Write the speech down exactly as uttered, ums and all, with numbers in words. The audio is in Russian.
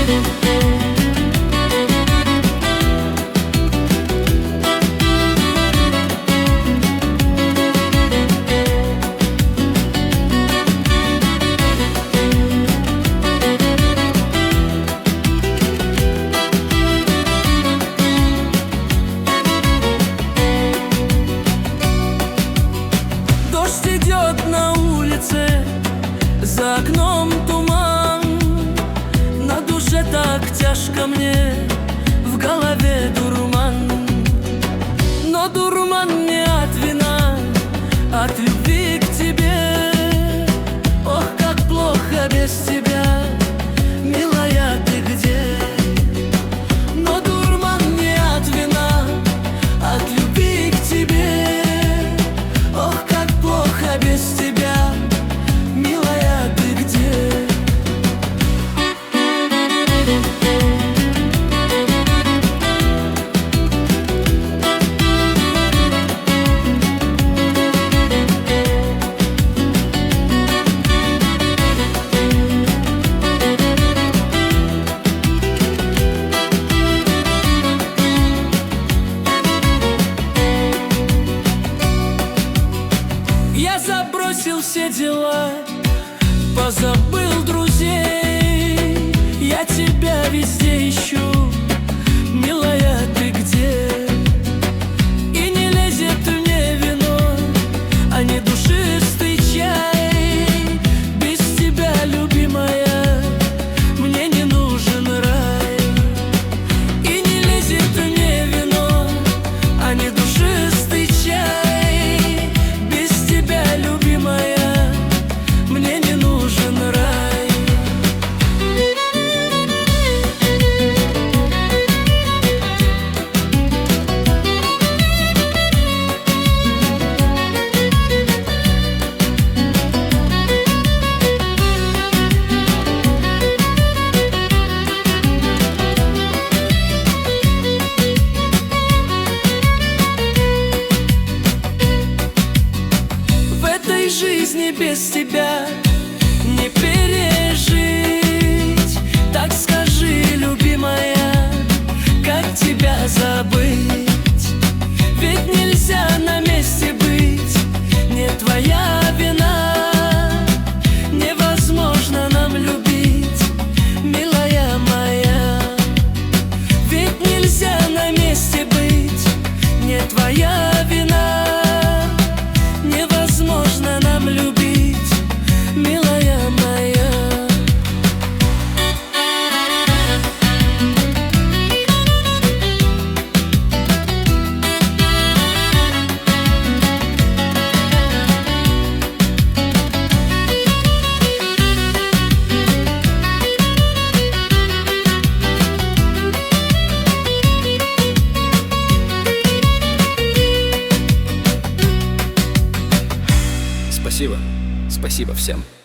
Дождь идет на улице, за окном туман. На душе так тяжко мне, в голове дурман. Но дурман не от вина, от любви к тебе. Ох, как плохо без тебя, милая, ты где? Но дурман не от вина, от любви к тебе. Ох, как плохо без тебя, милая, ты где? Я забросил все дела, позабыл друзей. Я тебя везде ищу, милая, ты где? И не лезет мне вино, а не душистый чай. Без тебя, любимая, мне не нужен рай. И не лезет мне вино, а не душистый чай. Любимая, мне не нужен рай. Жизни без тебя не пережить. Так скажи, любимая, как тебя забыть? Ведь нельзя на месте быть, не твоя вина. Невозможно нам любить, милая моя. Ведь нельзя на месте быть, не твоя вина. Невозможно нам любить, милая моя. Спасибо, спасибо всем.